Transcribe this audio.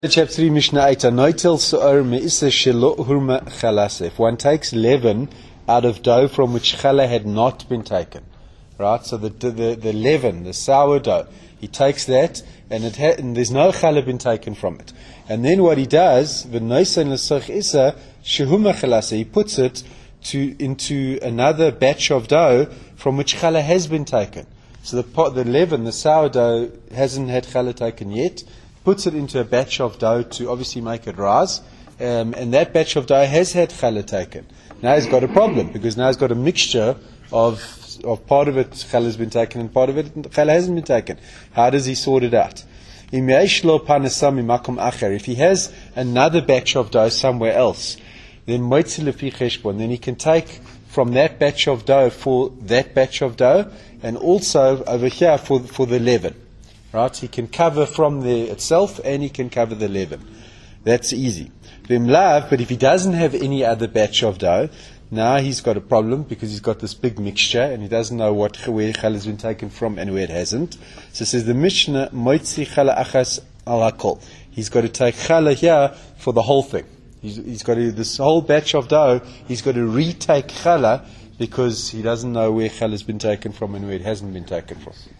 Chapter 3, Mishnah 8. If one takes leaven out of dough from which challah had not been taken, right? So the leaven, the sourdough, he takes that and there's no challah been taken from it. And then what he does, he puts it into another batch of dough from which challah has been taken. So the leaven, the sourdough, hasn't had challah taken yet. Puts it into a batch of dough to obviously make it rise, and that batch of dough has had challah taken. Now he's got a problem, because now he's got a mixture of part of it challah has been taken and part of it challah hasn't been taken. How does he sort it out? If he has another batch of dough somewhere else, then he can take from that batch of dough for that batch of dough, and also over here for the leaven. Right, he can cover from there itself, and he can cover the leaven. That's easy. But if he doesn't have any other batch of dough, now he's got a problem, because he's got this big mixture and he doesn't know where challah has been taken from and where it hasn't. So it says the Mishnah, moitzi challah achas al hakol. He's got to take challah here for the whole thing. He's got to, this whole batch of dough, he's got to retake challah, because he doesn't know where challah has been taken from and where it hasn't been taken from.